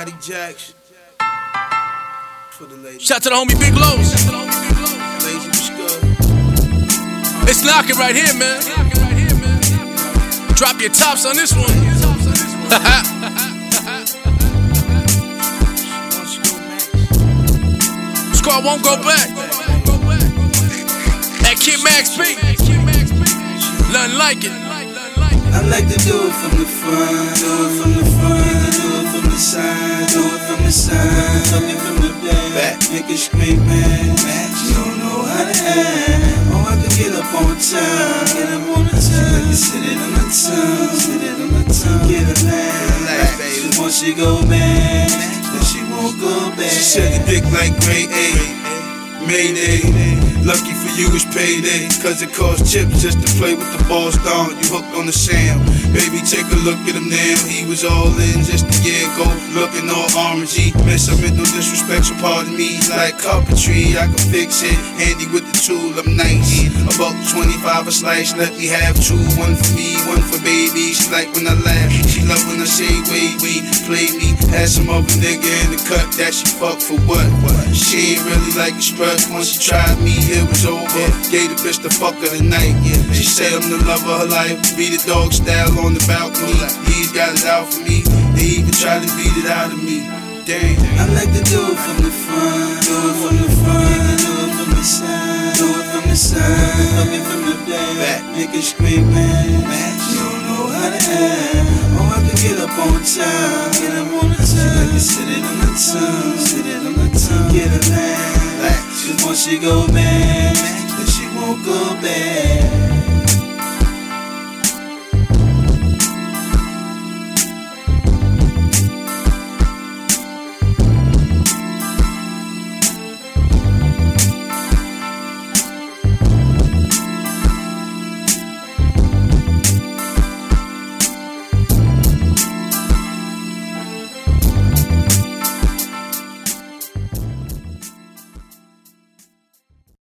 Natty Jacks. For the ladies. Shout to the homie Big Lows. Lazy was good. It's knocking right here, man. Drop your tops on this one. Squad won't go back. That Kid Max B. Nothing like it. I like to do it from the front, do it from the front, do it from the side, do it from the side, fuck it from the back, make it scream, man. You don't know how to act. Oh, I can get up on time, get up on the time. Like sit it on the tongue, sit it on the tongue, get a laugh. Just once she go back, then she won't go back. She said the dick like grade A, Mayday. Lucky for you it's payday, cause it costs chips just to play with the balls down. You hooked on the Sam, baby take a look at him now. He was all in just a year ago, looking all orangey. Miss I meant no disrespect, so pardon me. Like carpentry, I can fix it, handy with the tool, I'm nice. About 25 a slice, let me have two. One for me, one for baby. She like when I laugh, she love when I say wait, play me. Had some other nigga in the cut that she fuck for what? She ain't really like a strut, once she tried me it was over. Gave the bitch the fuck of the night. She said I'm the love of her life. Beat the dog style on the balcony. He's got it out for me. They even try to beat it out of me. Dang. I like to do it from the front, do it from the front, do it from the side, do it from the side, fuck it from the back, make it scream, man. You don't know how to act. Oh, I can get up on time, get up on the time. Like to sit it on the tongue, sit it on the tongue, get a laugh. Just once she go back, then she won't go back.